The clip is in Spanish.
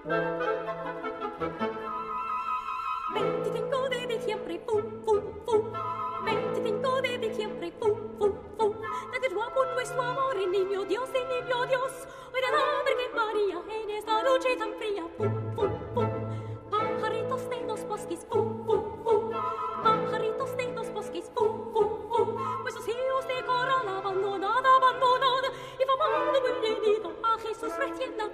25 de diciembre, fu, fu, fu. 25 de diciembre, fu, fu, fu. Date tu por nuestro amor, niño Dios, hoy de la Virgen María, en esta noche tan fría, fu, fu, fu. Pajaritos de los bosques, fu, fu, fu. Pajaritos de los bosques, fu, fu, fu. Pues los hijos de coral abandonada, y fumando muy llenito a Jesús recién nacido.